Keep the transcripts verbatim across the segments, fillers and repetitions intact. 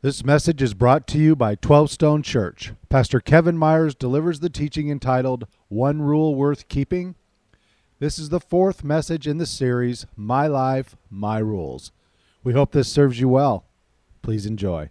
This message is brought to you by twelve Stone Church. Pastor Kevin Myers delivers the teaching entitled, One Rule Worth Keeping. This is the fourth message in the series, My Life, My Rules. We hope this serves you well. Please enjoy.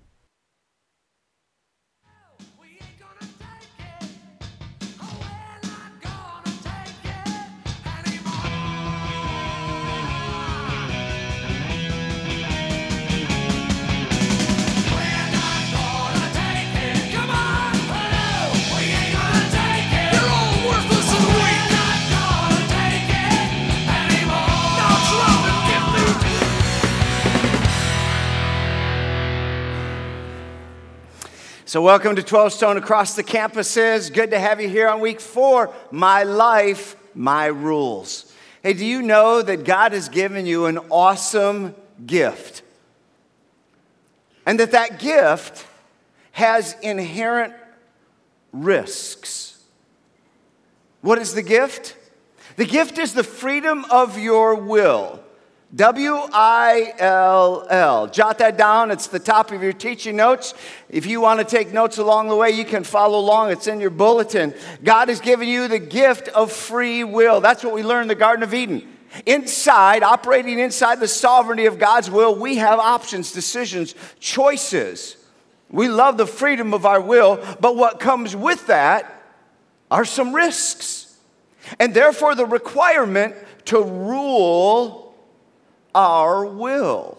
So welcome to twelve Stone across the campuses. Good to have you here on week four, My Life, My Rules. Hey, do you know that God has given you an awesome gift? And that that gift has inherent risks. What is the gift? The gift is the freedom of your will. W I L L. Jot that down. It's the top of your teaching notes. If you want to take notes along the way, you can follow along. It's in your bulletin. God has given you the gift of free will. That's what we learned in the Garden of Eden. Inside, operating inside the sovereignty of God's will, we have options, decisions, choices. We love the freedom of our will, but what comes with that are some risks. And therefore, the requirement to rule our will.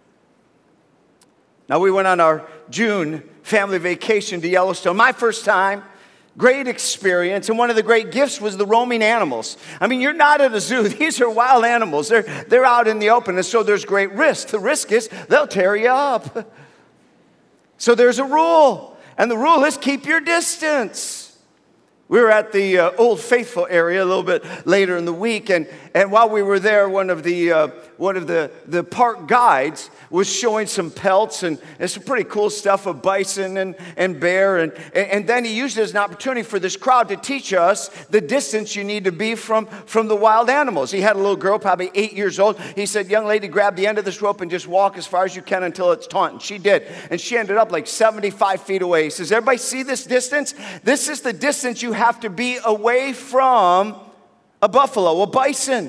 Now, we went on our June family vacation to Yellowstone. My first time, great experience. And one of the great gifts was the roaming animals. I mean, you're not at a zoo. These are wild animals. They're, they're out in the open, and so there's great risk. The risk is they'll tear you up. So there's a rule, and the rule is keep your distance. We were at the uh, Old Faithful area a little bit later in the week, and, and while we were there, one of the uh, one of the, the park guides was showing some pelts and, and some pretty cool stuff of bison and, and bear, and, and then he used it as an opportunity for this crowd to teach us the distance you need to be from, from the wild animals. He had a little girl, probably eight years old. He said, young lady, grab the end of this rope and just walk as far as you can until it's taut. And she did, and she ended up like seventy-five feet away. He says, everybody see this distance? This is the distance you have to be away from a buffalo, a bison.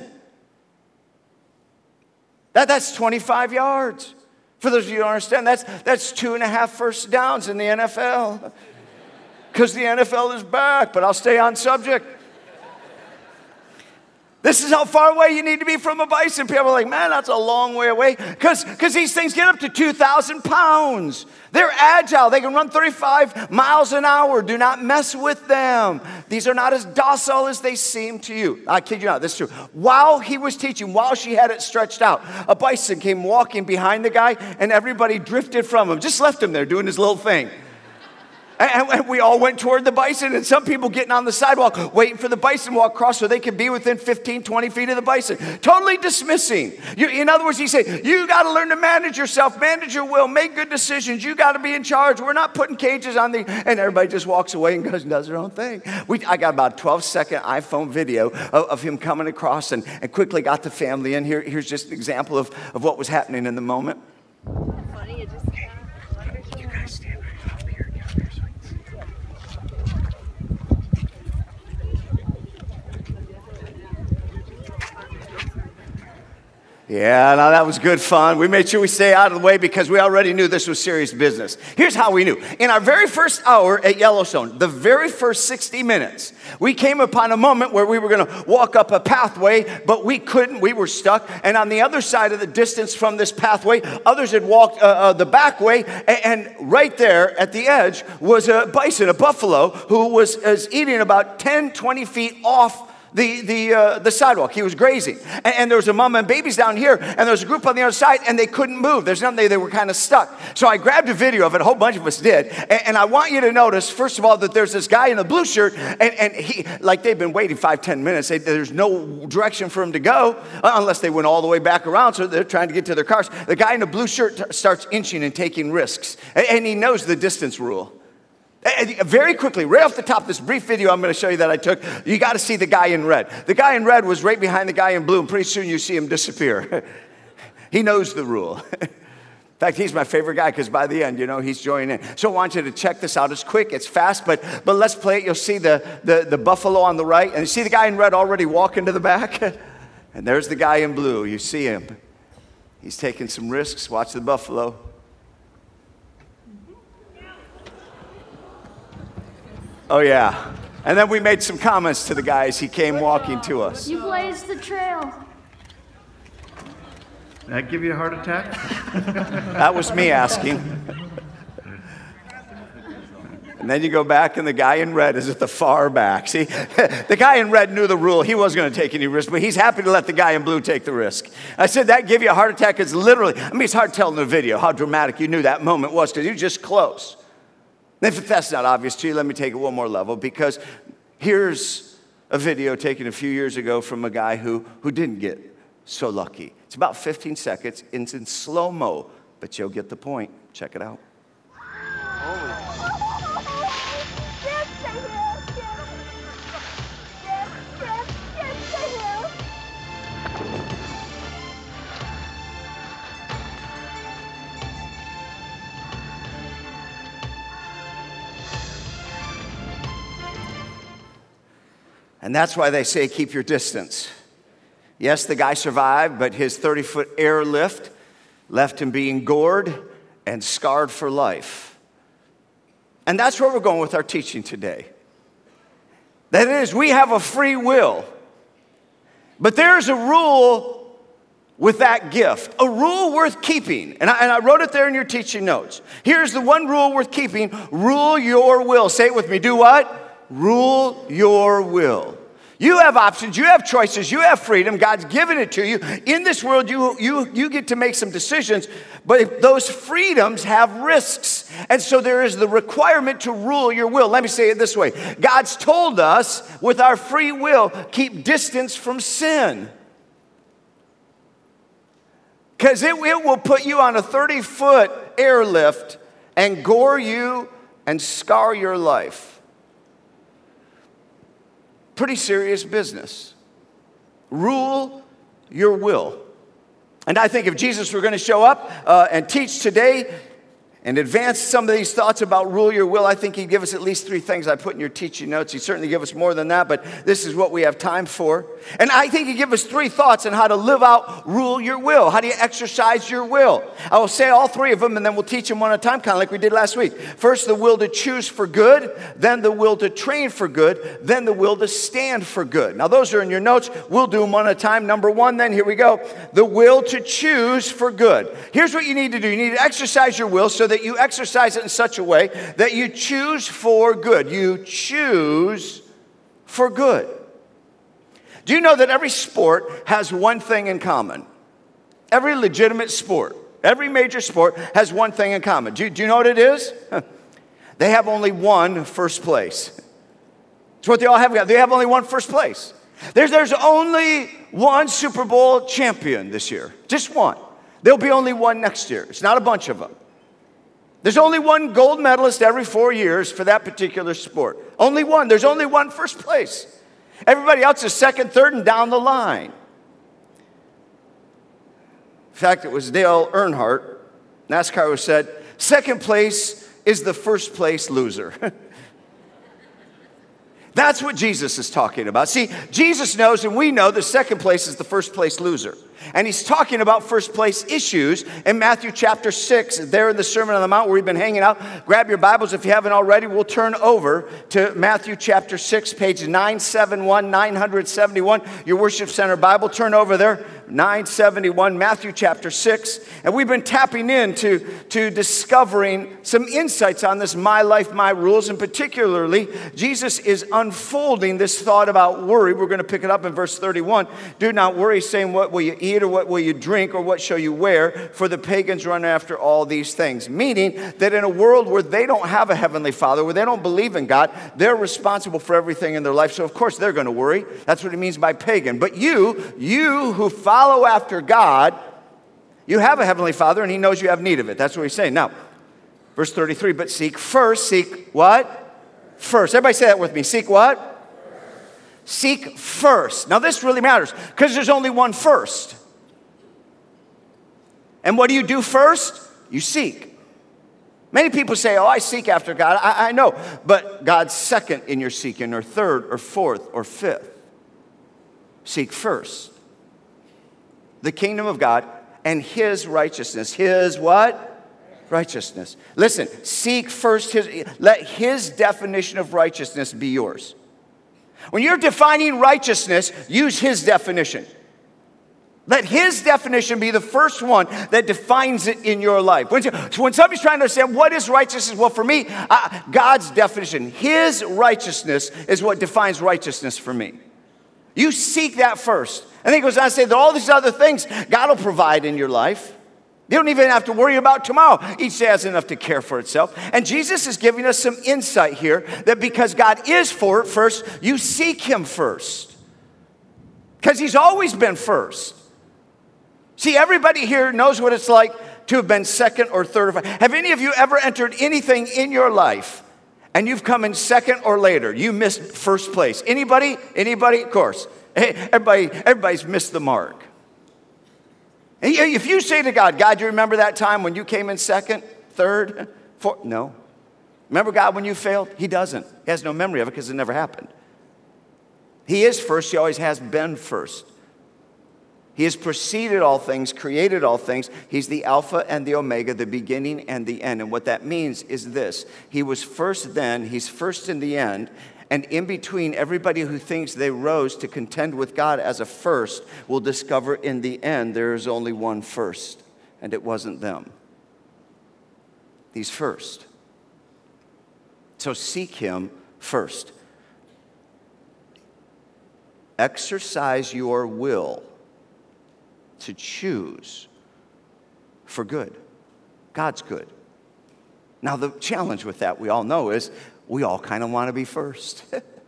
That, that's twenty-five yards. For those of you who don't understand, that's, that's two and a half first downs in the N F L. Because the N F L is back, but I'll stay on subject. This is how far away you need to be from a bison. People are like, man, that's a long way away. Because these things get up to two thousand pounds. They're agile. They can run thirty-five miles an hour. Do not mess with them. These are not as docile as they seem to you. I kid you not, this is true. While he was teaching, while she had it stretched out, a bison came walking behind the guy, and everybody drifted from him. Just left him there doing his little thing. And we all went toward the bison, and some people getting on the sidewalk waiting for the bison to walk across so they could be within fifteen, twenty feet of the bison. Totally dismissing. You, in other words, he said, you got to learn to manage yourself, manage your will, make good decisions. You got to be in charge. We're not putting cages on the... And everybody just walks away and goes and does their own thing. We, I got about a twelve-second iPhone video of, of him coming across and, and quickly got the family in. Here, here's just an example of, of what was happening in the moment. Funny, it just... You guys stand right up here. Yeah, now that was good fun. We made sure we stay out of the way because we already knew this was serious business. Here's how we knew. In our very first hour at Yellowstone, the very first sixty minutes, we came upon a moment where we were going to walk up a pathway, but we couldn't. We were stuck. And on the other side of the distance from this pathway, others had walked uh, uh, the back way. And, and right there at the edge was a bison, a buffalo, who was, was eating about ten, twenty feet off the the uh, the sidewalk. He was grazing. And, and there was a mom and babies down here, and there was a group on the other side, and they couldn't move. There's nothing, they, they were kind of stuck. So I grabbed a video of it, a whole bunch of us did, and, and I want you to notice, first of all, that there's this guy in a blue shirt, and, and he, like they've been waiting five, ten minutes. They, there's no direction for him to go, uh, unless they went all the way back around, so they're trying to get to their cars. The guy in the blue shirt t- starts inching and taking risks, and, and he knows the distance rule. Very quickly, right off the top, this brief video I'm going to show you that I took, you got to see the guy in red. The guy in red was right behind the guy in blue, and pretty soon you see him disappear. He knows the rule. In fact, he's my favorite guy because by the end, you know, he's joining in. So I want you to check this out. It's quick, it's fast, but but let's play it. You'll see the, the, the buffalo on the right, and you see the guy in red already walking to the back. And there's the guy in blue. You see him. He's taking some risks. Watch the buffalo. Oh, yeah. And then we made some comments to the guy as he came walking to us. You blazed the trail. Did that give you a heart attack? That was me asking. And then you go back, and the guy in red is at the far back. See, the guy in red knew the rule. He wasn't going to take any risk, but he's happy to let the guy in blue take the risk. I said, that give you a heart attack? It's literally, I mean, it's hard telling the video how dramatic you knew that moment was because you were just close. And if that's not obvious to you, let me take it one more level, because here's a video taken a few years ago from a guy who, who didn't get so lucky. It's about fifteen seconds. It's in slow-mo, but you'll get the point. Check it out. And that's why they say keep your distance. Yes, the guy survived, but his thirty-foot airlift left him being gored and scarred for life. And that's where we're going with our teaching today. That is, we have a free will, but there's a rule with that gift, a rule worth keeping. And I, and I wrote it there in your teaching notes. Here's the one rule worth keeping: rule your will. Say it with me. Do what? Rule your will. You have options, you have choices, you have freedom. God's given it to you. In this world, you, you, you get to make some decisions, but those freedoms have risks. And so there is the requirement to rule your will. Let me say it this way. God's told us with our free will, keep distance from sin. Because it, it will put you on a thirty-foot airlift and gore you and scar your life. Pretty serious business. Rule your will. And I think if Jesus were going to show up uh, and teach today and advance some of these thoughts about rule your will, I think he'd give us at least three things I put in your teaching notes. He'd certainly give us more than that, but this is what we have time for. And I think he'd give us three thoughts on how to live out rule your will. How do you exercise your will? I will say all three of them, and then we'll teach them one at a time, kind of like we did last week. First, the will to choose for good, then the will to train for good, then the will to stand for good. Now, those are in your notes. We'll do them one at a time. Number one, then, here we go. The will to choose for good. Here's what you need to do. You need to exercise your will so that you exercise it in such a way that you choose for good. You choose for good. Do you know that every sport has one thing in common? Every legitimate sport, every major sport has one thing in common. Do you, do you know what it is? They have only one first place. That's what they all have. They have only one first place. There's, there's only one Super Bowl champion this year. Just one. There'll be only one next year. It's not a bunch of them. There's only one gold medalist every four years for that particular sport. Only one. There's only one first place. Everybody else is second, third, and down the line. In fact, it was Dale Earnhardt, NASCAR, who said, second place is the first place loser. That's what Jesus is talking about. See, Jesus knows and we know the second place is the first place loser. And he's talking about first place issues in Matthew chapter six, there in the Sermon on the Mount where we've been hanging out. Grab your Bibles if you haven't already. We'll turn over to Matthew chapter six, page nine seventy-one, nine seventy-one. Your Worship Center Bible, turn over there. nine seventy-one, Matthew chapter six. And we've been tapping into to discovering some insights on this My Life, My Rules. And particularly, Jesus is unfolding this thought about worry. We're going to pick it up in verse thirty-one. Do not worry, saying, what will you eat, or what will you drink, or what shall you wear? For the pagans run after all these things. Meaning that in a world where they don't have a heavenly Father, where they don't believe in God, they're responsible for everything in their life. So of course they're going to worry. That's what it means by pagan. But you, you who follow after God, you have a heavenly Father, and he knows you have need of it. That's what he's saying. Now, verse thirty-three, but seek first, seek what? First. Everybody say that with me. Seek what? Seek first. Now this really matters because there's only one first. And what do you do first? You seek. Many people say, oh, I seek after God. I, I know. But God's second in your seeking, or third, or fourth, or fifth. Seek first the kingdom of God and his righteousness. His what? Righteousness. Listen, seek first his, let his definition of righteousness be yours. When you're defining righteousness, use his definition. Let his definition be the first one that defines it in your life. When, when somebody's trying to understand what is righteousness, well, for me, uh, God's definition, his righteousness is what defines righteousness for me. You seek that first. And then he goes on to say that all these other things God will provide in your life. You don't even have to worry about tomorrow. Each day has enough to care for itself. And Jesus is giving us some insight here that because God is for it first, you seek him first. Because he's always been first. See, everybody here knows what it's like to have been second or third or fourth. Have any of you ever entered anything in your life and you've come in second or later? You missed first place. Anybody? Anybody? Of course. Hey, everybody, everybody's missed the mark. And if you say to God, God, do you remember that time when you came in second, third, fourth? No. Remember God when you failed? He doesn't. He has no memory of it because it never happened. He is first. He always has been first. He has preceded all things, created all things. He's the Alpha and the Omega, the beginning and the end. And what that means is this. He was first then. He's first in the end. And in between, everybody who thinks they rose to contend with God as a first will discover in the end there is only one first. And it wasn't them. He's first. So seek him first. Exercise your will to choose for good. God's good. Now, the challenge with that, we all know, is we all kind of want to be first.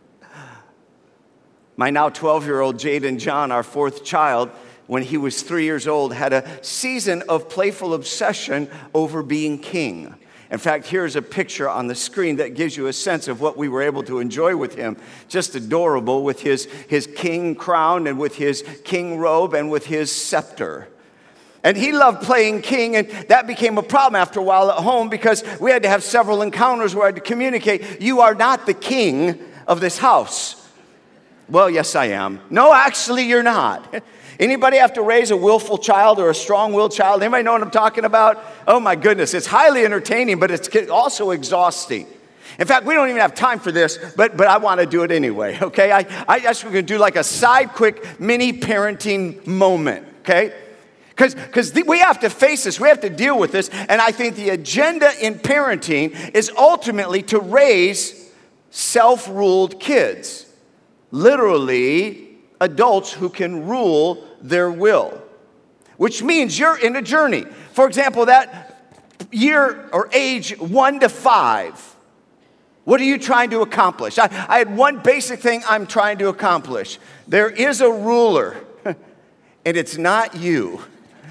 My now twelve-year-old Jaden John, our fourth child, when he was three years old, had a season of playful obsession over being king. In fact, here's a picture on the screen that gives you a sense of what we were able to enjoy with him. Just adorable with his, his king crown and with his king robe and with his scepter. And he loved playing king, and that became a problem after a while at home because we had to have several encounters where I had to communicate, you are not the king of this house. Well, yes, I am. No, actually, you're not. Anybody have to raise a willful child or a strong-willed child? Anybody know what I'm talking about? Oh, my goodness. It's highly entertaining, but it's also exhausting. In fact, we don't even have time for this, but, but I want to do it anyway, okay? I, I guess we're going to do like a side quick mini parenting moment, okay? Because we have to face this. We have to deal with this. And I think the agenda in parenting is ultimately to raise self-ruled kids. Literally, adults who can rule their will. Which means you're in a journey. For example, that year or age one to five. What are you trying to accomplish? I, I had one basic thing I'm trying to accomplish. There is a ruler, and it's not you.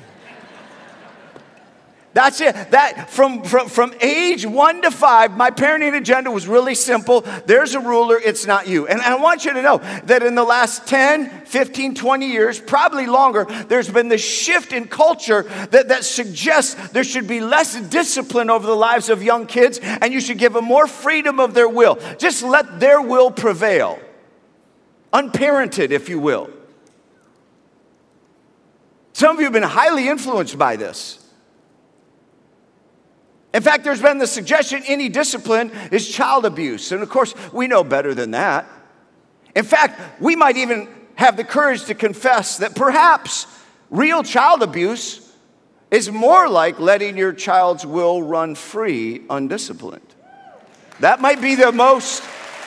That's it. That from, from, from age one to five, my parenting agenda was really simple. There's a ruler, it's not you. And I want you to know that in the last ten, fifteen, twenty years, probably longer, there's been this shift in culture that, that suggests there should be less discipline over the lives of young kids, and you should give them more freedom of their will. Just let their will prevail. Unparented, if you will. Some of you have been highly influenced by this. In fact, there's been the suggestion any discipline is child abuse. And of course, we know better than that. In fact, we might even have the courage to confess that perhaps real child abuse is more like letting your child's will run free undisciplined. That might be the most...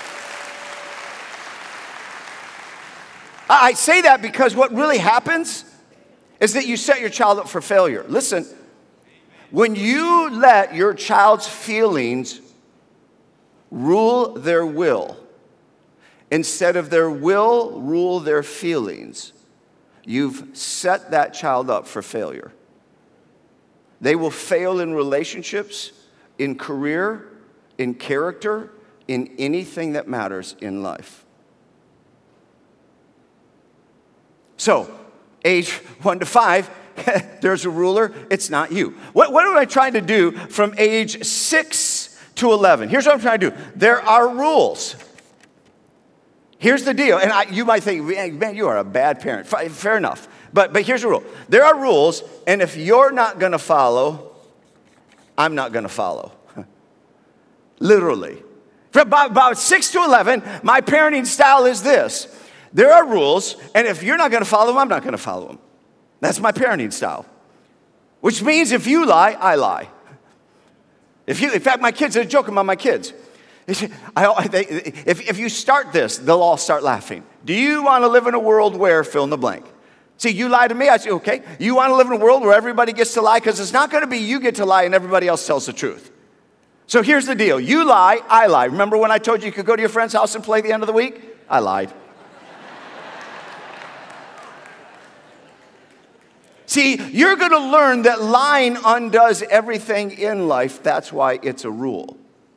I say that because what really happens is that you set your child up for failure. Listen. When you let your child's feelings rule their will, instead of their will rule their feelings, you've set that child up for failure. They will fail in relationships, in career, in character, in anything that matters in life. So, age one to five, there's a ruler, it's not you. What, what am I trying to do from age six to eleven? Here's what I'm trying to do. There are rules. Here's the deal. And I, you might think, man, you are a bad parent. Fair enough. But, but here's the rule. There are rules, and if you're not going to follow, I'm not going to follow. Literally. From about, about six to eleven, my parenting style is this. There are rules, and if you're not going to follow them, I'm not going to follow them. That's my parenting style. Which means if you lie, I lie. If you, in fact, my kids are joking about my kids. I, they, if, if you start this, they'll all start laughing. Do you want to live in a world where, fill in the blank? See, you lie to me, I say, okay. You want to live in a world where everybody gets to lie? Because it's not going to be you get to lie and everybody else tells the truth. So here's the deal. You lie, I lie. Remember when I told you you could go to your friend's house and play the end of the week? I lied. See, you're going to learn that lying undoes everything in life. That's why it's a rule.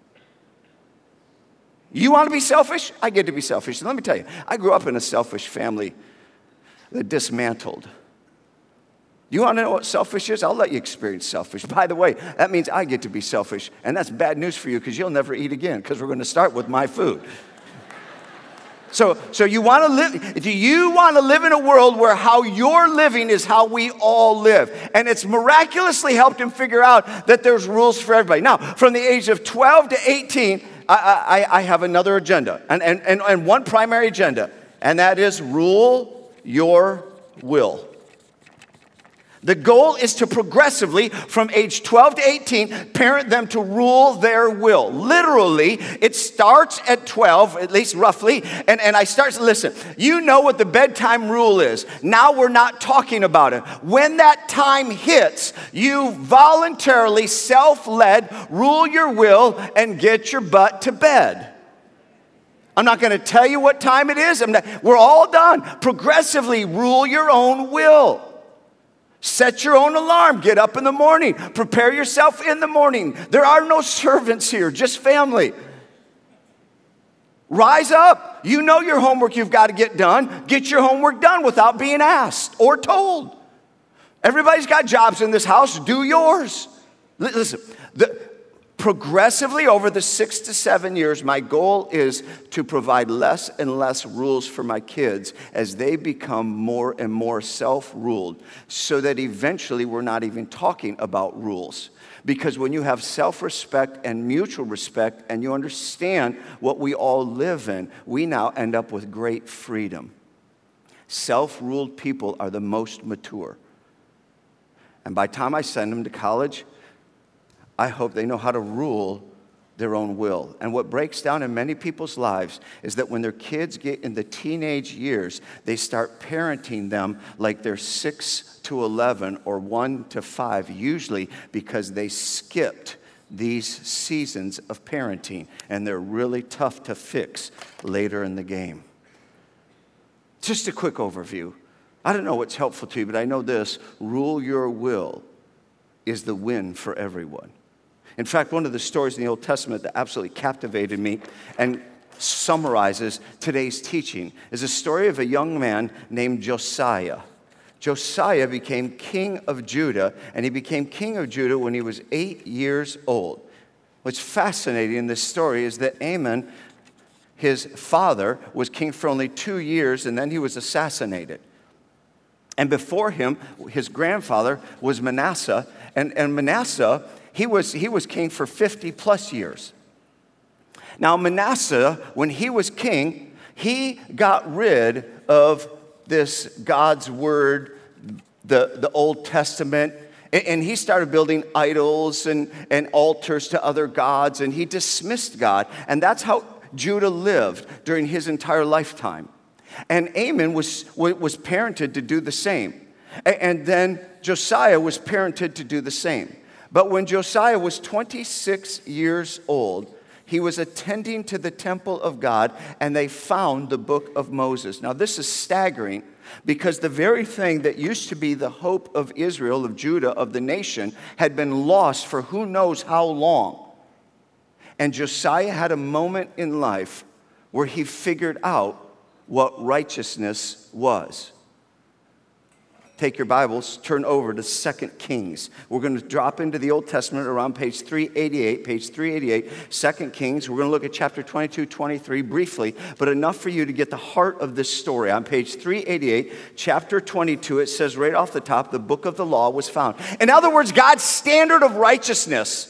You want to be selfish? I get to be selfish. And let me tell you, I grew up in a selfish family that dismantled. You want to know what selfish is? I'll let you experience selfish. By the way, that means I get to be selfish. And that's bad news for you because you'll never eat again because we're going to start with my food. So, so you want to live, do you want to live in a world where how you're living is how we all live? And it's miraculously helped him figure out that there's rules for everybody. Now, from the age of twelve to eighteen, I, I, I have another agenda, and, and, and, and one primary agenda, and that is rule your will. The goal is to progressively, from age twelve to eighteen, parent them to rule their will. Literally, it starts at twelve, at least roughly, and, and I start to listen. You know what the bedtime rule is. Now we're not talking about it. When that time hits, you voluntarily, self-led, rule your will and get your butt to bed. I'm not going to tell you what time it is. I'm not, we're all done. Progressively rule your own will. Set your own alarm. Get up in the morning. Prepare yourself in the morning. There are no servants here, just family. Rise up. You know your homework you've got to get done. Get your homework done without being asked or told. Everybody's got jobs in this house. Do yours. Listen, the, progressively over the six to seven years, my goal is to provide less and less rules for my kids as they become more and more self-ruled, so that eventually we're not even talking about rules. Because when you have self-respect and mutual respect and you understand what we all live in, we now end up with great freedom. Self-ruled people are the most mature. And by the time I send them to college, I hope they know how to rule their own will. And what breaks down in many people's lives is that when their kids get in the teenage years, they start parenting them like they're six to eleven or one to five, usually because they skipped these seasons of parenting, and they're really tough to fix later in the game. Just a quick overview. I don't know what's helpful to you, but I know this: rule your will is the win for everyone. In fact, one of the stories in the Old Testament that absolutely captivated me and summarizes today's teaching is a story of a young man named Josiah. Josiah became king of Judah, and he became king of Judah when he was eight years old. What's fascinating in this story is that Amon, his father, was king for only two years, and then he was assassinated. And before him, his grandfather was Manasseh, and, and Manasseh, he was, he was king for fifty plus years. Now, Manasseh, when he was king, he got rid of this God's word, the, the Old Testament, and, and he started building idols and, and altars to other gods, and he dismissed God. And that's how Judah lived during his entire lifetime. And Amon was, was parented to do the same. And then Josiah was parented to do the same. But when Josiah was twenty-six years old, he was attending to the temple of God, and they found the book of Moses. Now, this is staggering, because the very thing that used to be the hope of Israel, of Judah, of the nation, had been lost for who knows how long. And Josiah had a moment in life where he figured out what righteousness was. take your Bibles, turn over to Second Kings. We're going to drop into the Old Testament around page three eighty-eight, page three eighty-eight, Second Kings. We're going to look at chapter twenty-two, twenty-three briefly, but enough for you to get the heart of this story. On page three eighty-eight, chapter twenty-two, it says right off the top, the book of the law was found. In other words, God's standard of righteousness,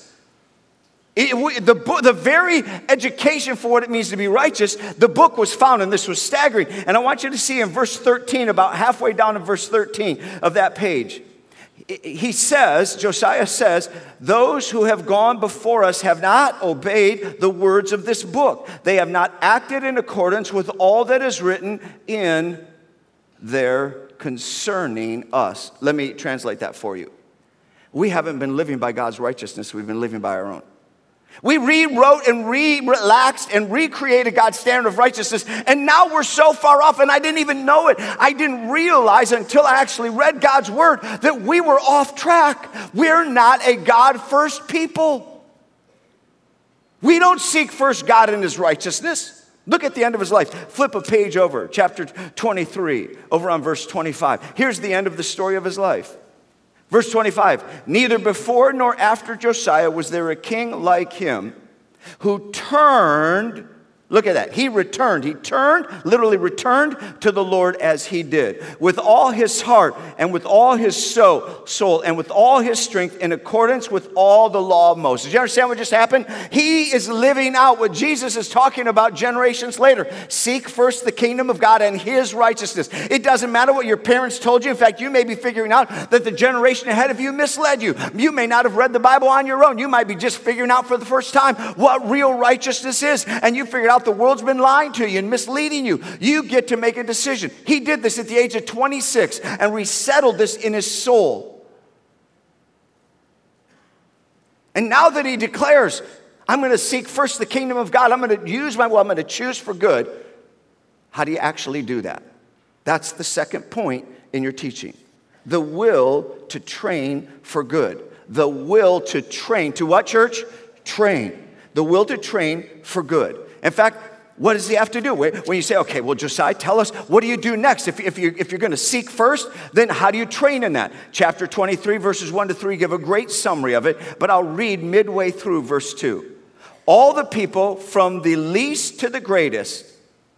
It, the, book, the very education for what it means to be righteous, the book was found, and this was staggering. And I want you to see in verse thirteen, about halfway down in verse thirteen of that page, he says, Josiah says, those who have gone before us have not obeyed the words of this book. They have not acted in accordance with all that is written in there concerning us. Let me translate that for you. We haven't been living by God's righteousness. We've been living by our own. We rewrote and relaxed and recreated God's standard of righteousness, and now we're so far off, and I didn't even know it. I didn't realize until I actually read God's word that we were off track. We're not a God-first people. We don't seek first God and his righteousness. Look at the end of his life. Flip a page over, chapter twenty-three, over on verse twenty-five. Here's the end of the story of his life. Verse twenty-five, neither before nor after Josiah was there a king like him who turned, look at that, he returned, he turned, literally returned to the Lord as he did, with all his heart and with all his soul, soul and with all his strength in accordance with all the law of Moses. You understand what just happened? He is living out what Jesus is talking about generations later. Seek first the kingdom of God and his righteousness. It doesn't matter what your parents told you. In fact, you may be figuring out that the generation ahead of you misled you. You may not have read the Bible on your own. You might be just figuring out for the first time what real righteousness is, and you figured out the world's been lying to you and misleading you. You get to make a decision. He did this at the age of twenty-six and resettled this in his soul. And now that he declares, I'm going to seek first the kingdom of God, I'm going to use my will, I'm going to choose for good. How do you actually do that? That's the second point in your teaching. The will to train for good. The will to train. To what, church? Train. The will to train for good. In fact, what does he have to do? When you say, okay, well, Josiah, tell us, what do you do next? If, if, you're, if you're going to seek first, then how do you train in that? Chapter twenty-three, verses one to three give a great summary of it, but I'll read midway through verse two. All the people from the least to the greatest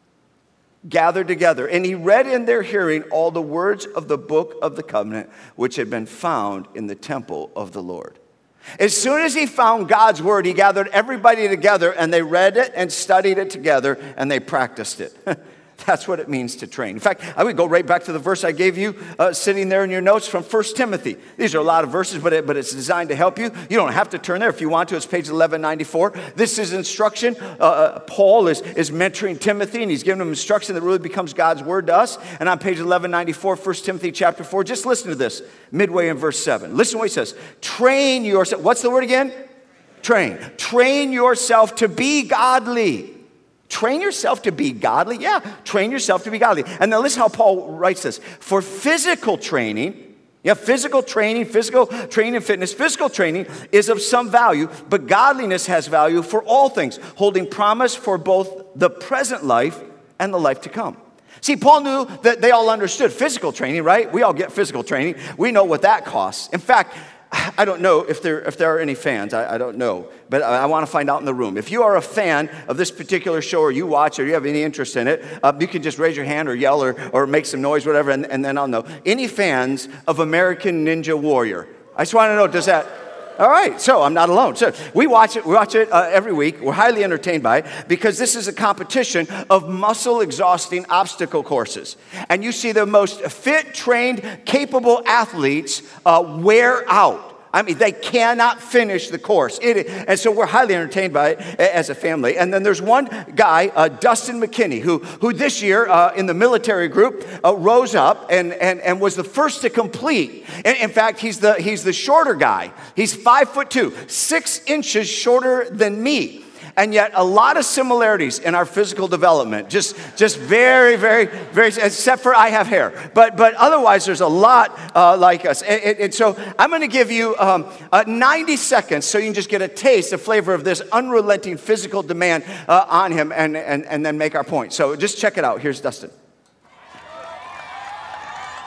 gathered together, and he read in their hearing all the words of the book of the covenant, which had been found in the temple of the Lord. As soon as he found God's word, he gathered everybody together, and they read it and studied it together, and they practiced it. That's what it means to train. In fact, I would go right back to the verse I gave you uh, sitting there in your notes from First Timothy. These are a lot of verses, but, it, but it's designed to help you. You don't have to turn there if you want to. It's page eleven ninety-four. This is instruction. Uh, Paul is, is mentoring Timothy, and he's giving him instruction that really becomes God's word to us. And on page eleven ninety-four, First Timothy chapter four, just listen to this, midway in verse seven. Listen to what he says. Train yourself. What's the word again? Train. Train yourself to be godly. Train yourself to be godly? Yeah, train yourself to be godly. And now listen how Paul writes this. For physical training, yeah, physical training, physical training and fitness, physical training is of some value, but godliness has value for all things, holding promise for both the present life and the life to come. See, Paul knew that they all understood physical training, right? We all get physical training. We know what that costs. In fact, I don't know if there if there are any fans. I, I don't know. But I, I want to find out in the room. If you are a fan of this particular show, or you watch, or you have any interest in it, uh, you can just raise your hand or yell or, or make some noise, whatever, and, and then I'll know. Any fans of American Ninja Warrior? I just want to know, does that... All right, so I'm not alone. So we watch it. We watch it uh, every week. We're highly entertained by it because this is a competition of muscle-exhausting obstacle courses, and you see the most fit, trained, capable athletes uh, wear out. I mean, they cannot finish the course. It, and so we're highly entertained by it as a family. And then there's one guy, uh, Dustin McKinney, who, who this year uh, in the military group uh, rose up and, and, and was the first to complete. In, in fact, he's the, he's the shorter guy. He's five foot two, six inches shorter than me. And yet a lot of similarities in our physical development. Just, just very, very, very, except for I have hair. But, but otherwise, there's a lot uh, like us. And, and, and so I'm going to give you um, uh, ninety seconds so you can just get a taste, a flavor of this unrelenting physical demand uh, on him and, and, and then make our point. So just check it out. Here's Dustin.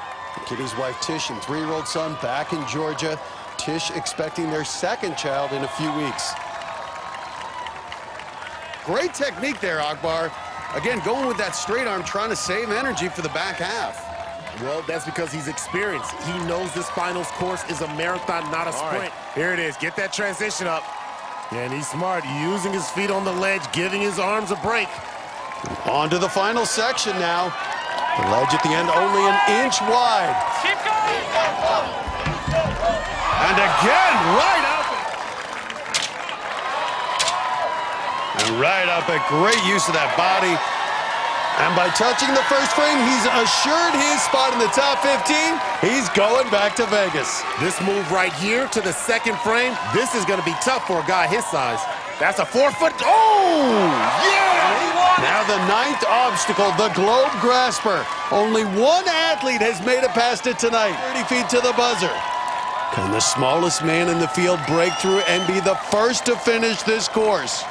Kitty's wife Tish and three-year-old son back in Georgia. Tish expecting their second child in a few weeks. Great technique there, Akbar. Again, going with that straight arm, trying to save energy for the back half. Well, that's because he's experienced. He knows this finals course is a marathon, not a sprint. Right. Here it is. Get that transition up. And he's smart, using his feet on the ledge, giving his arms a break. On to the final section now. The ledge at the end only an inch wide. Keep going! And again, right up. And right up, a great use of that body. And by touching the first frame, he's assured his spot in the top fifteen. He's going back to Vegas. This move right here to the second frame, this is going to be tough for a guy his size. That's a four-foot. Oh, yeah! Now the ninth obstacle, the Globe Grasper. Only one athlete has made it past it tonight. thirty feet to the buzzer. Can the smallest man in the field break through and be the first to finish this course?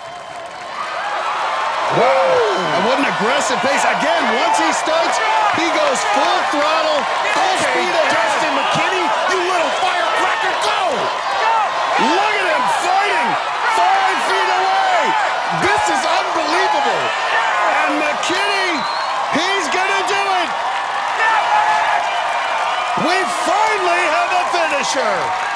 Wow! And what an aggressive pace. Again, once he starts, he goes full throttle, full Okay, speed ahead. Dustin McKinney, you little firecracker, go! Look at him fighting five feet away. This is unbelievable. And McKinney, he's going to do it. We finally have a finisher.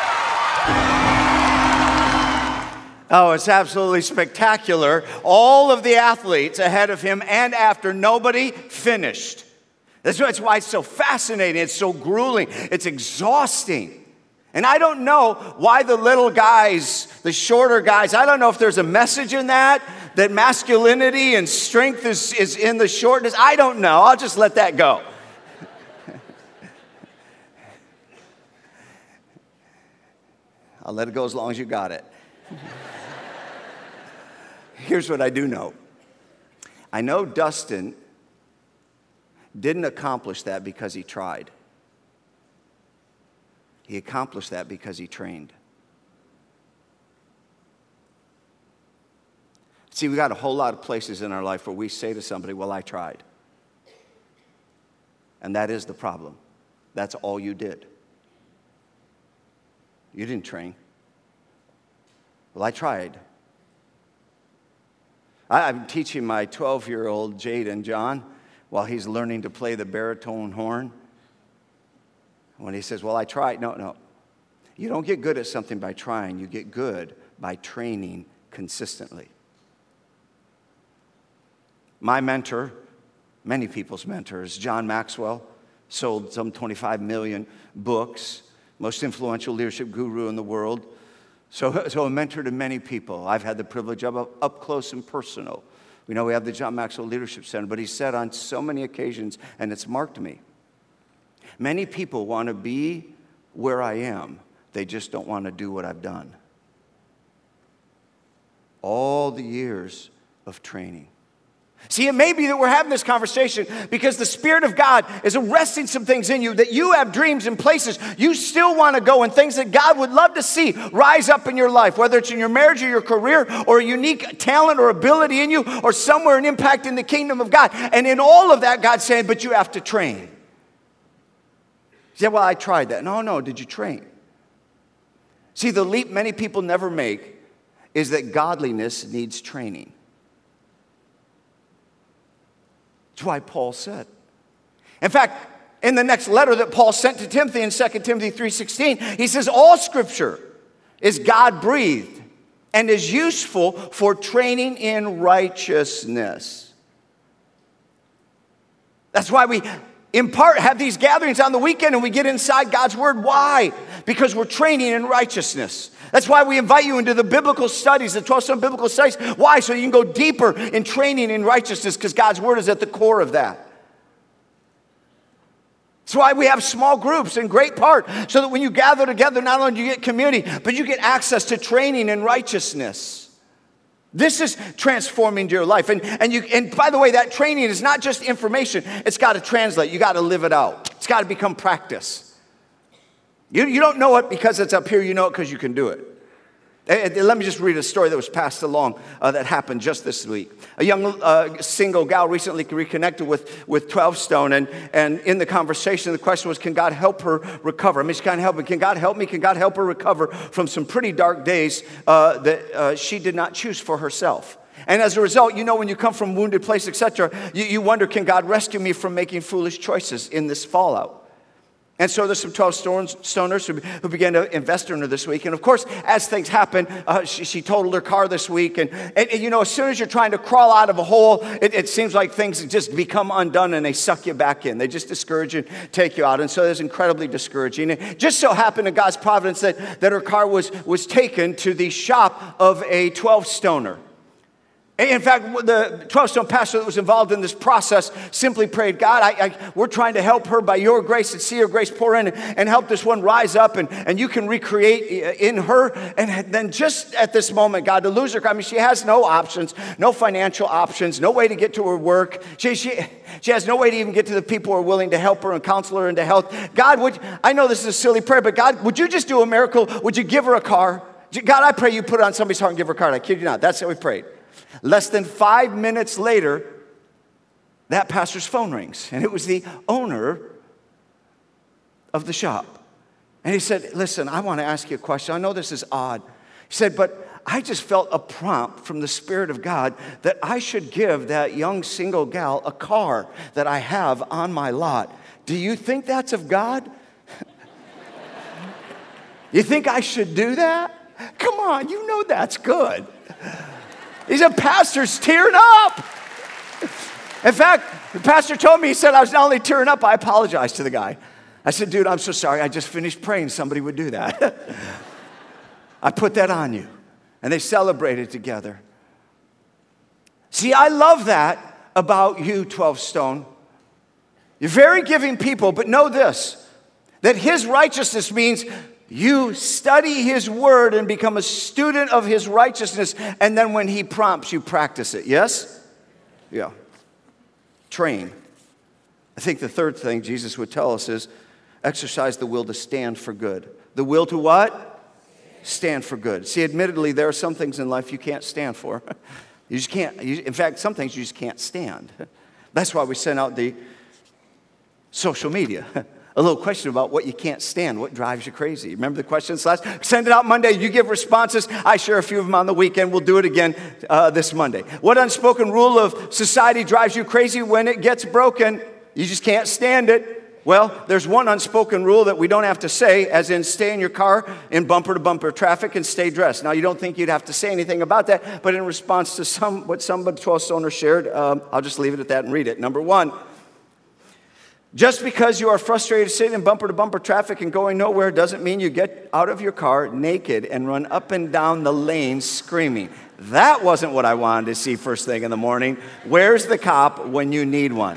Oh, it's absolutely spectacular. All of the athletes ahead of him and after, nobody finished. That's why, that's why it's so fascinating. It's so grueling. It's exhausting. And I don't know why the little guys, the shorter guys, I don't know if there's a message in that, that masculinity and strength is, is in the shortness. I don't know. I'll just let that go. I'll let it go as long as you got it. Here's what I do know. I know Dustin didn't accomplish that because he tried. He accomplished that because he trained. See, we got a whole lot of places in our life where we say to somebody, well, I tried. And that is the problem. That's all you did. You didn't train. Well, I tried. I, I'm teaching my twelve-year-old Jaden John while he's learning to play the baritone horn. When he says, well, I tried. No, no. You don't get good at something by trying. You get good by training consistently. My mentor, many people's mentors, John Maxwell, sold some twenty-five million books, most influential leadership guru in the world. So, so a mentor to many people. I've had the privilege of up close and personal. We know we have the John Maxwell Leadership Center, but he said on so many occasions, and it's marked me, many people want to be where I am. They just don't want to do what I've done. All the years of training. See, it may be that we're having this conversation because the Spirit of God is arresting some things in you, that you have dreams and places you still want to go, and things that God would love to see rise up in your life, whether it's in your marriage or your career or a unique talent or ability in you or somewhere an impact in the kingdom of God. And in all of that, God's saying, but you have to train. You say, well, I tried that. No, no, did you train? See, the leap many people never make is that godliness needs training. That's why Paul said. In fact, in the next letter that Paul sent to Timothy in Second Timothy three sixteen, he says, all Scripture is God-breathed and is useful for training in righteousness. That's why we, in part, have these gatherings on the weekend and we get inside God's Word. Why? Because we're training in righteousness. That's why we invite you into the biblical studies, the twelve-step biblical studies. Why? So you can go deeper in training in righteousness, because God's Word is at the core of that. That's why we have small groups in great part, so that when you gather together, not only do you get community, but you get access to training in righteousness. This is transforming your life. And, and, you, and by the way, that training is not just information. It's got to translate. You got to live it out. It's got to become practice. You, you don't know it because it's up here. You know it because you can do it. Let me just read a story that was passed along uh, that happened just this week. A young uh, single gal recently reconnected with, with twelve stone, and, and in the conversation, the question was, can God help her recover? I mean, she can't help me. Can God help me? Can God help her recover from some pretty dark days uh, that uh, she did not choose for herself? And as a result, you know, when you come from a wounded place, et cetera, you, you wonder, can God rescue me from making foolish choices in this fallout? And so there's some twelve stoners who, who began to invest in her this week. And of course, as things happen, uh, she, she totaled her car this week. And, and, and, you know, as soon as you're trying to crawl out of a hole, it, it seems like things just become undone and they suck you back in. They just discourage you, take you out. And so it's incredibly discouraging. And just so happened in God's providence that, that her car was, was taken to the shop of a twelve stoner. In fact, the twelve-stone pastor that was involved in this process simply prayed, God, I, I, we're trying to help her by your grace and see your grace pour in and, and help this one rise up, and, and you can recreate in her. And then just at this moment, God, to lose her, I mean, she has no options, no financial options, no way to get to her work. She, she, she has no way to even get to the people who are willing to help her and counsel her into health. God, would, I know this is a silly prayer, but God, would you just do a miracle? Would you give her a car? God, I pray you put it on somebody's heart and give her a car. I kid you not. That's how we prayed. Less than five minutes later, that pastor's phone rings, and it was the owner of the shop. And he said, listen, I want to ask you a question. I know this is odd. He said, but I just felt a prompt from the Spirit of God that I should give that young single gal a car that I have on my lot. Do you think that's of God? You think I should do that? Come on, you know that's good. He said, pastor's tearing up. In fact, the pastor told me, he said, I was not only tearing up, I apologized to the guy. I said, dude, I'm so sorry. I just finished praying somebody would do that. I put that on you. And they celebrated together. See, I love that about you, twelve stone. You're very giving people, but know this, that his righteousness means you study his word and become a student of his righteousness, and then when he prompts, you practice it. Yes? Yeah. Train. I think the third thing Jesus would tell us is exercise the will to stand for good. The will to what? Stand for good. See, admittedly, there are some things in life you can't stand for. You just can't. You, in fact, some things you just can't stand. That's why we sent out the social media. A little question about what you can't stand, what drives you crazy. Remember the questions last? Send it out Monday. You give responses. I share a few of them on the weekend. We'll do it again uh, this Monday. What unspoken rule of society drives you crazy when it gets broken? You just can't stand it. Well, there's one unspoken rule that we don't have to say, as in stay in your car in bumper-to-bumper traffic and stay dressed. Now, you don't think you'd have to say anything about that, but in response to some what some twelve stoners shared, um, I'll just leave it at that and read it. Number one, just because you are frustrated sitting in bumper-to-bumper traffic and going nowhere doesn't mean you get out of your car naked and run up and down the lane screaming. That wasn't what I wanted to see first thing in the morning. Where's the cop when you need one?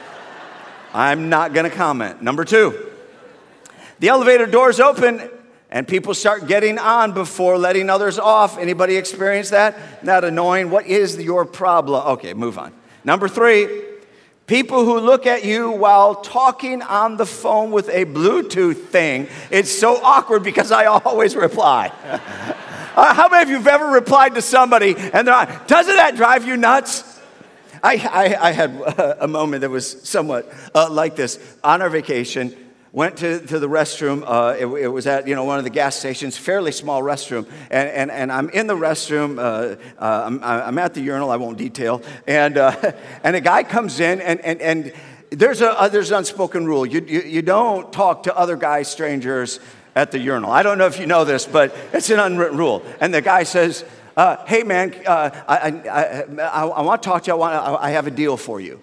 I'm not going to comment. Number two, the elevator doors open and people start getting on before letting others off. Anybody experience that? Not annoying? What is your problem? Okay, move on. Number three, people who look at you while talking on the phone with a Bluetooth thing. It's so awkward because I always reply. uh, how many of you have ever replied to somebody and they're like, doesn't that drive you nuts? I, I, I had a moment that was somewhat uh, like this. On our vacation, went to, to the restroom. Uh, it, it was at, you know, one of the gas stations, fairly small restroom. And, and, and I'm in the restroom. Uh, uh, I'm, I'm at the urinal. I won't detail. And uh, and a guy comes in, and and, and there's a uh, there's an unspoken rule. You, you you don't talk to other guys, strangers, at the urinal. I don't know if you know this, but it's an unwritten rule. And the guy says, uh, "Hey man, uh, I, I, I I want to talk to you. I want I, I have a deal for you."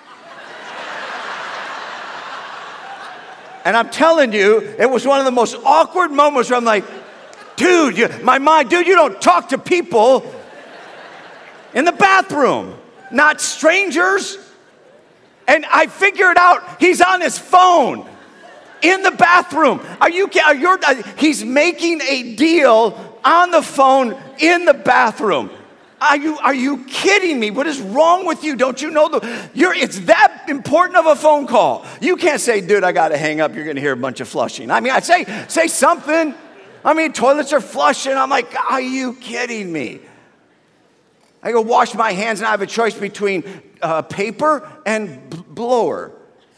And I'm telling you, it was one of the most awkward moments where I'm like, dude, you, my mind, dude, you don't talk to people in the bathroom, not strangers. And I figured out he's on his phone in the bathroom. Are you, are you, he's making a deal on the phone in the bathroom. Are you, are you kidding me? What is wrong with you? Don't you know the, you're, it's that important of a phone call. You can't say, dude, I got to hang up. You're going to hear a bunch of flushing. I mean, I say, say something. I mean, toilets are flushing. I'm like, are you kidding me? I go wash my hands, and I have a choice between uh, paper and b- blower.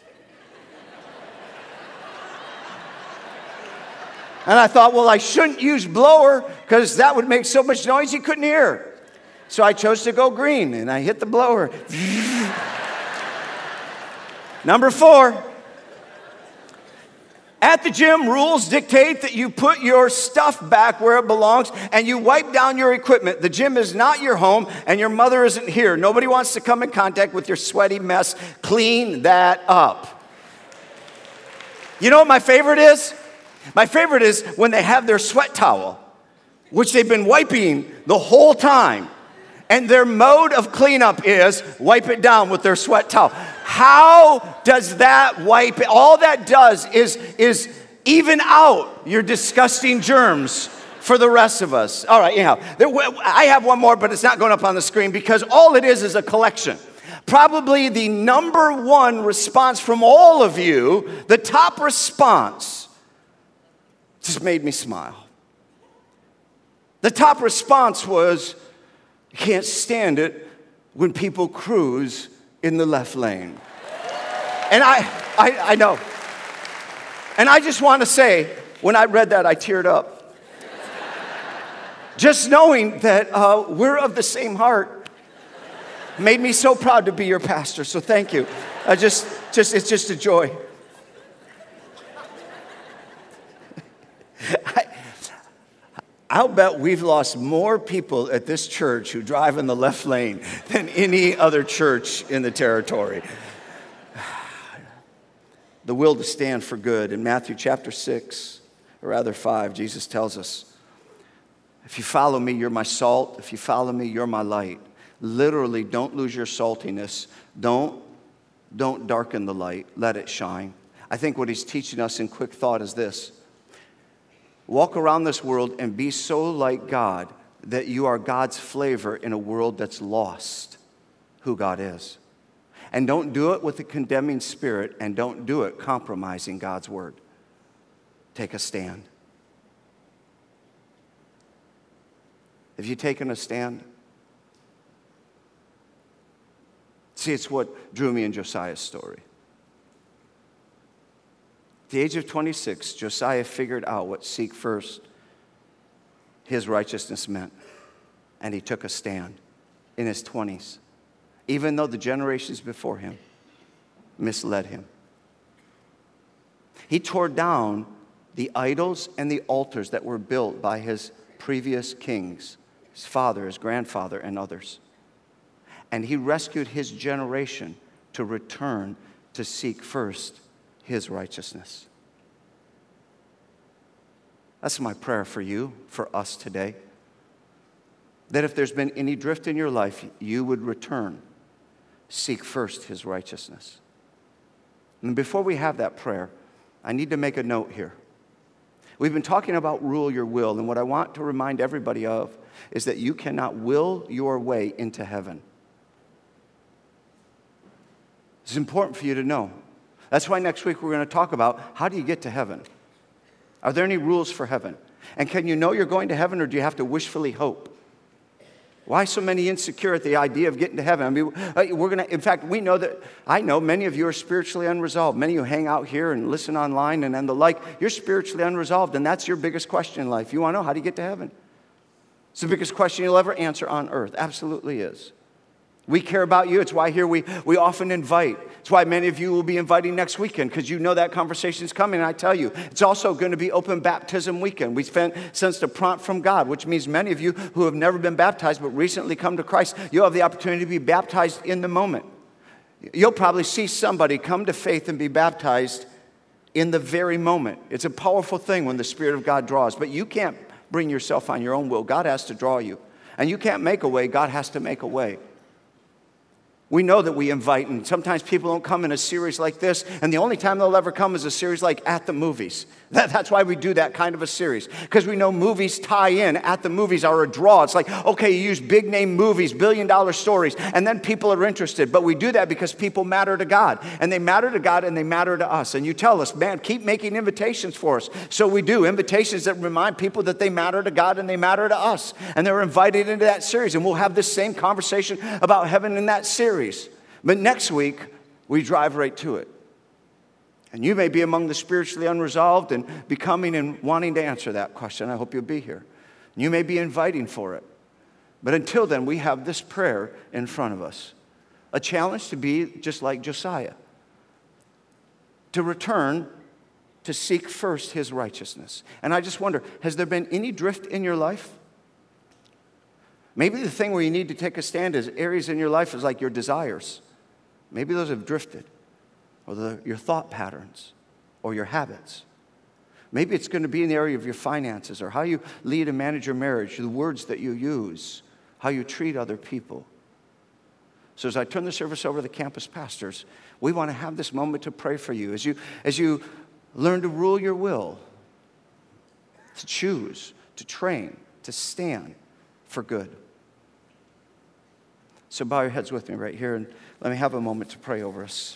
And I thought, well, I shouldn't use blower because that would make so much noise you couldn't hear. So I chose to go green, and I hit the blower. Number four. At the gym, rules dictate that you put your stuff back where it belongs and you wipe down your equipment. The gym is not your home and your mother isn't here. Nobody wants to come in contact with your sweaty mess. Clean that up. You know what my favorite is? My favorite is when they have their sweat towel, which they've been wiping the whole time. And their mode of cleanup is wipe it down with their sweat towel. How does that wipe it? All that does is, is even out your disgusting germs for the rest of us. All right, anyhow, there, I have one more, but it's not going up on the screen because all it is is a collection. Probably the number one response from all of you, the top response, just made me smile. The top response was, you can't stand it when people cruise in the left lane. And I, I, I know. And I just want to say, when I read that, I teared up. Just knowing that uh, we're of the same heart made me so proud to be your pastor. So thank you. I just, just, it's just a joy. I, I'll bet we've lost more people at this church who drive in the left lane than any other church in the territory. The will to stand for good. In Matthew chapter six, or rather five, Jesus tells us, if you follow me, you're my salt. If you follow me, you're my light. Literally, don't lose your saltiness. Don't, don't darken the light. Let it shine. I think what he's teaching us in quick thought is this. Walk around this world and be so like God that you are God's flavor in a world that's lost who God is. And don't do it with a condemning spirit, and don't do it compromising God's word. Take a stand. Have you taken a stand? See, it's what drew me in Josiah's story. At the age of twenty-six, Josiah figured out what seek first his righteousness meant. And he took a stand in his twenties, even though the generations before him misled him. He tore down the idols and the altars that were built by his previous kings, his father, his grandfather, and others. And he rescued his generation to return to seek first his righteousness. That's my prayer for you, for us today. That if there's been any drift in your life, you would return. Seek first his righteousness. And before we have that prayer, I need to make a note here. We've been talking about rule your will, and what I want to remind everybody of is that you cannot will your way into heaven. It's important for you to know. That's why next week we're going to talk about how do you get to heaven? Are there any rules for heaven? And can you know you're going to heaven, or do you have to wishfully hope? Why so many insecure at the idea of getting to heaven? I mean, we're going to, in fact, we know that, I know many of you are spiritually unresolved. Many of you hang out here and listen online and, and the like. You're spiritually unresolved, and that's your biggest question in life. You want to know, how do you get to heaven? It's the biggest question you'll ever answer on earth. Absolutely is. We care about you. It's why here we, we often invite. It's why many of you will be inviting next weekend, because you know that conversation's coming. And I tell you, it's also going to be open baptism weekend. We spent sensed a prompt from God, which means many of you who have never been baptized but recently come to Christ, you'll have the opportunity to be baptized in the moment. You'll probably see somebody come to faith and be baptized in the very moment. It's a powerful thing when the Spirit of God draws, but you can't bring yourself on your own will. God has to draw you. And you can't make a way. God has to make a way. We know that we invite, and sometimes people don't come in a series like this, and the only time they'll ever come is a series like At the Movies. That, that's why we do that kind of a series, because we know movies tie in. At the Movies are a draw. It's like, okay, you use big-name movies, billion-dollar stories, and then people are interested. But we do that because people matter to God, and they matter to God, and they matter to us. And you tell us, man, keep making invitations for us. So we do, invitations that remind people that they matter to God and they matter to us. And they're invited into that series, and we'll have this same conversation about heaven in that series. But next week, we drive right to it. And you may be among the spiritually unresolved and becoming and wanting to answer that question. I hope you'll be here. You may be inviting for it. But until then, we have this prayer in front of us. A challenge to be just like Josiah. To return to seek first his righteousness. And I just wonder, has there been any drift in your life? Maybe the thing where you need to take a stand is areas in your life is like your desires. Maybe those have drifted, or the, your thought patterns, or your habits. Maybe it's going to be in the area of your finances, or how you lead and manage your marriage, the words that you use, how you treat other people. So as I turn the service over to the campus pastors, we want to have this moment to pray for you. As you, as you learn to rule your will, to choose, to train, to stand for good. So bow your heads with me right here, and let me have a moment to pray over us.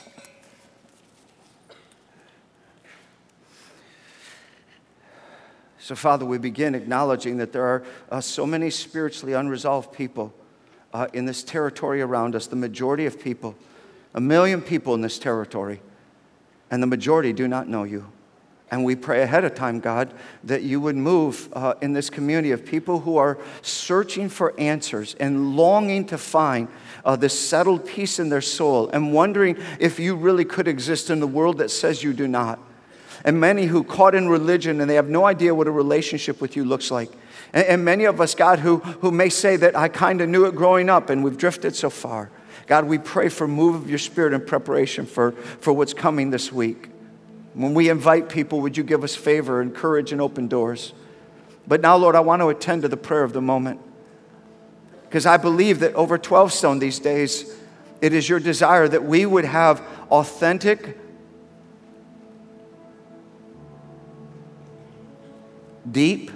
So, Father, we begin acknowledging that there are uh, so many spiritually unresolved people uh, in this territory around us, the majority of people, a million people in this territory, and the majority do not know you. And we pray ahead of time, God, that you would move uh, in this community of people who are searching for answers and longing to find uh, this settled peace in their soul and wondering if you really could exist in the world that says you do not. And many who caught in religion and they have no idea what a relationship with you looks like. And, and many of us, God, who, who may say that I kind of knew it growing up and we've drifted so far. God, we pray for move of your Spirit in preparation for, for what's coming this week. When we invite people, would you give us favor and courage and open doors? But now, Lord, I want to attend to the prayer of the moment. Because I believe that over twelve Stone these days, it is your desire that we would have authentic, deep,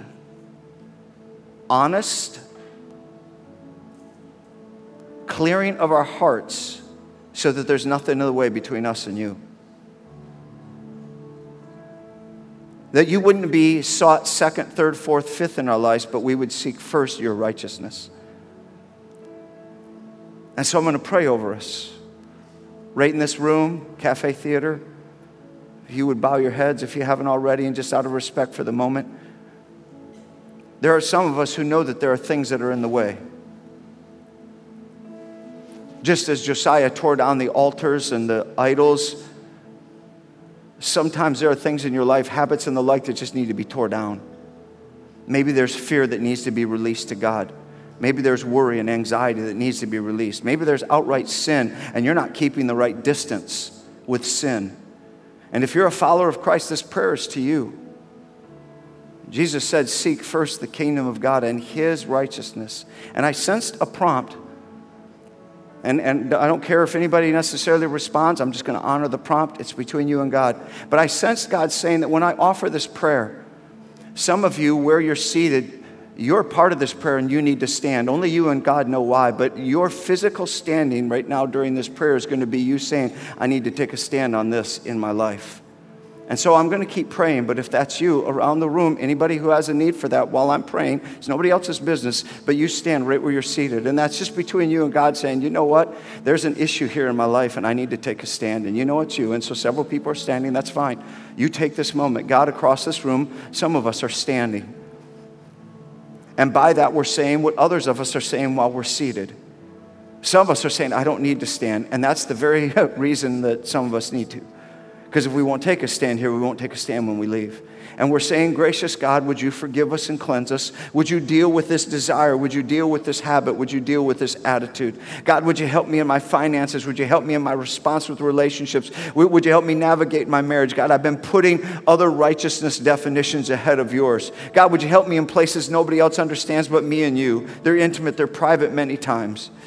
honest clearing of our hearts so that there's nothing in the way between us and you. That you wouldn't be sought second, third, fourth, fifth in our lives, but we would seek first your righteousness. And so I'm going to pray over us. Right in this room, Cafe Theater, if you would bow your heads if you haven't already, and just out of respect for the moment. There are some of us who know that there are things that are in the way. Just as Josiah tore down the altars and the idols, sometimes there are things in your life, habits and the like, that just need to be torn down. Maybe there's fear that needs to be released to God. Maybe there's worry and anxiety that needs to be released. Maybe there's outright sin and you're not keeping the right distance with sin. And if you're a follower of Christ, this prayer is to you. Jesus said, seek first the kingdom of God and his righteousness. And I sensed a prompt. And, and I don't care if anybody necessarily responds. I'm just going to honor the prompt. It's between you and God. But I sensed God saying that when I offer this prayer, some of you, where you're seated, you're part of this prayer and you need to stand. Only you and God know why. But your physical standing right now during this prayer is going to be you saying, I need to take a stand on this in my life. And so I'm going to keep praying, but if that's you around the room, anybody who has a need for that while I'm praying, it's nobody else's business, but you stand right where you're seated. And that's just between you and God saying, you know what? There's an issue here in my life and I need to take a stand. And you know it's you. And so several people are standing. That's fine. You take this moment. God, across this room, some of us are standing. And by that, we're saying what others of us are saying while we're seated. Some of us are saying, I don't need to stand. And that's the very reason that some of us need to. Because if we won't take a stand here, we won't take a stand when we leave. And we're saying, gracious God, would you forgive us and cleanse us? Would you deal with this desire? Would you deal with this habit? Would you deal with this attitude? God, would you help me in my finances? Would you help me in my response with relationships? Would you help me navigate my marriage? God, I've been putting other righteousness definitions ahead of yours. God, would you help me in places nobody else understands but me and you? They're intimate, they're private many times.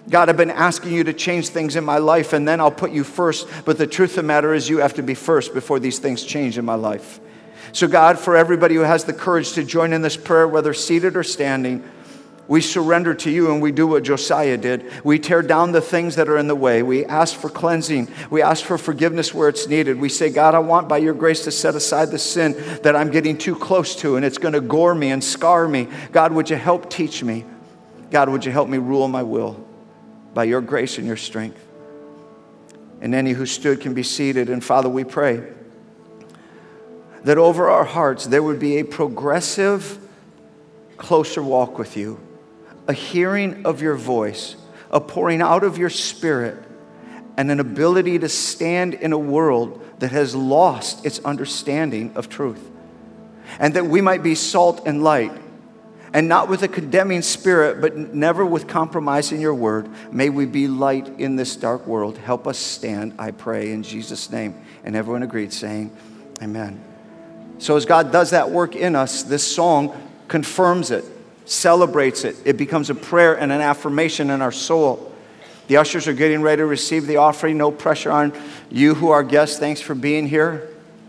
God, I've been asking you to change things in my life, and then I'll put you first. But the truth of the matter is you have to be first before these things change in my life. So God, for everybody who has the courage to join in this prayer, whether seated or standing, we surrender to you and we do what Josiah did. We tear down the things that are in the way. We ask for cleansing. We ask for forgiveness where it's needed. We say, God, I want by your grace to set aside the sin that I'm getting too close to and it's going to gore me and scar me. God, would you help teach me? God, would you help me rule my will by your grace and your strength? And any who stood can be seated. And Father, we pray that over our hearts there would be a progressive, closer walk with you. A hearing of your voice, a pouring out of your spirit, and an ability to stand in a world that has lost its understanding of truth. And that we might be salt and light, and not with a condemning spirit, but never with compromising your word. May we be light in this dark world. Help us stand, I pray, in Jesus' name. And everyone agreed, saying, amen. So as God does that work in us, this song confirms it, celebrates it. It becomes a prayer and an affirmation in our soul. The ushers are getting ready to receive the offering. No pressure on you who are guests. Thanks for being here.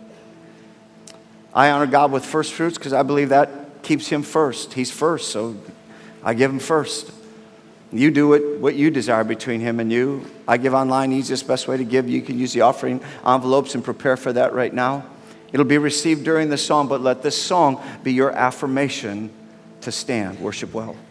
I honor God with first fruits because I believe that keeps him first. He's first, so I give him first. You do it, what you desire between him and you. I give online, easiest, best way to give. You can use the offering envelopes and prepare for that right now. It'll be received during the song, but let this song be your affirmation to stand. Worship well.